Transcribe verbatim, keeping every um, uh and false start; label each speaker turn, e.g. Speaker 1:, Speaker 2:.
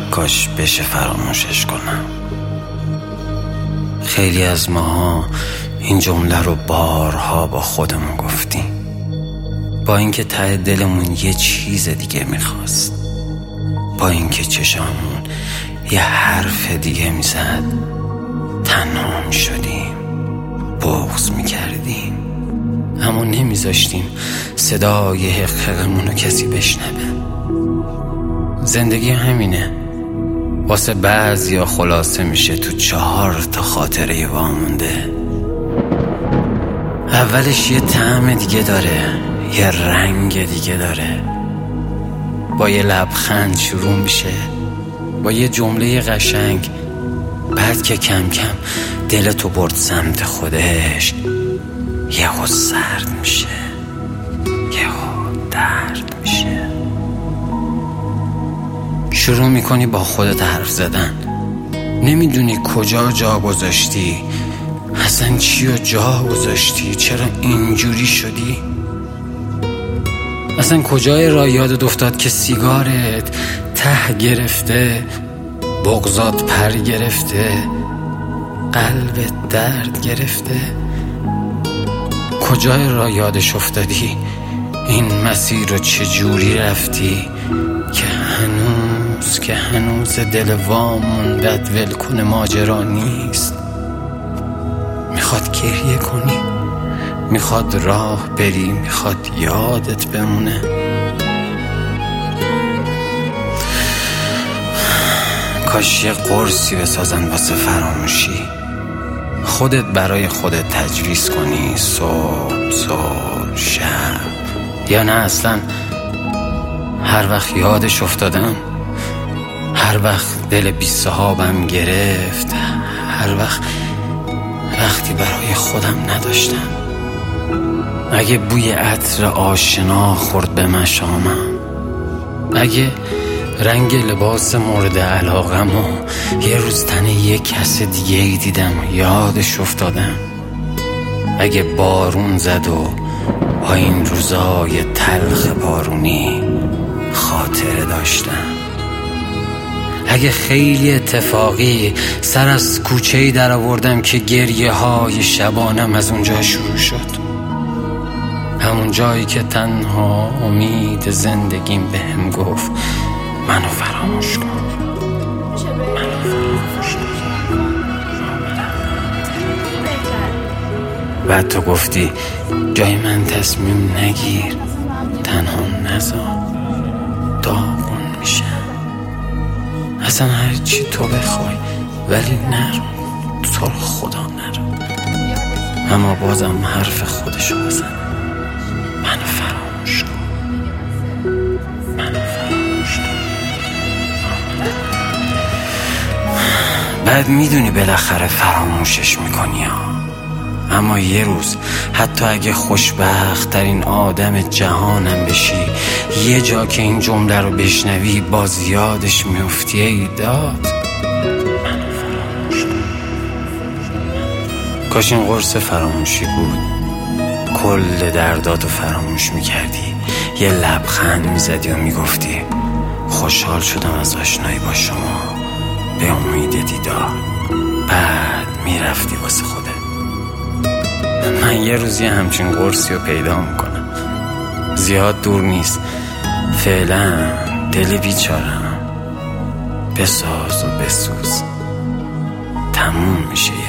Speaker 1: کاش بشه فراموشش کنم. خیلی از ماها این جمله رو بارها با خودمون گفتیم، با اینکه ته دلمون یه چیز دیگه میخواست، با اینکه چشامون یه حرف دیگه میزد. تنها میشدیم، بغض میکردیم، اما نمیذاشتیم صدای حقیقمون رو کسی بشنوه. زندگی همینه، واسه بعضیا خلاصه میشه تو چهار تا خاطره وامونده. اولش یه طعم دیگه داره، یه رنگ دیگه داره، با یه لبخند شروع میشه، با یه جمله قشنگ. بعد که کم کم دلتو برد سمت خودش، یهو سرد میشه، یهو درد میشه. شروع میکنی با خودت حرف زدن، نمیدونی کجا جا گذاشتی، اصلا چی رو جا گذاشتی، چرا اینجوری شدی. اصلا کجای راه یادت افتاد که سیگارت ته گرفته، بغضات پر گرفته، قلبت درد گرفته. کجای راه یادش افتادی این مسیر رو چجوری رفتی که هنوز که هنوز دل واموندت ول کنه ماجرا نیست. میخواد گریه کنی، میخواد راه بری، میخواد یادت بمونه. کاش یه قرصی بسازن واسه فراموشی، خودت برای خودت تجویز کنی، صبح صبح شب، یا نه اصلا هر وقت یادش افتادم، هر وقت دل بی صحابم گرفت، هر وقت وقتی برای خودم نداشتم. اگه بوی عطر آشنا خورد به مشامم، اگه رنگ لباس مورد علاقم و یه روز تن یه کس دیگه ای دیدم یادش افتادم، اگه بارون زد و با این روزای تلخ بارونی خاطره داشتم، اگه خیلی اتفاقی سر از کوچه‌ای در آوردم که گریه های شبانم از اونجا شروع شد، همون جایی که تنها امید زندگیم بهم گفت منو فراموش کن، منو فراموش کن. بعد تو گفتی جای من تصمیم نگیر، تنها نذار، داغون میشم. اصلا هر چی تو بخوای ولی نرو، تو رو خدا نرو. اما بازم حرف خودشو بزن، منو فراموش کن، منو فراموش کن. بعد میدونی بالاخره فراموشش میکنی ها. اما یه روز حتی اگه خوشبخت ترین آدم جهانم بشی، یه جا که این جمله رو بشنوی باز یادش میفتی، ای داد منو فراموش کن. کاش این قرص فراموشی بود، کل درداتو فراموش میکردی، یه لبخند میزدی و میگفتی خوشحال شدم از آشنایی با شما، به امید دیدار. بعد میرفتی واسه خودت. من یه روزی همچین قرصی رو پیدا میکنم، زیاد دور نیست، فعلا دل بیچارم بساز و بسوز، تموم میشه.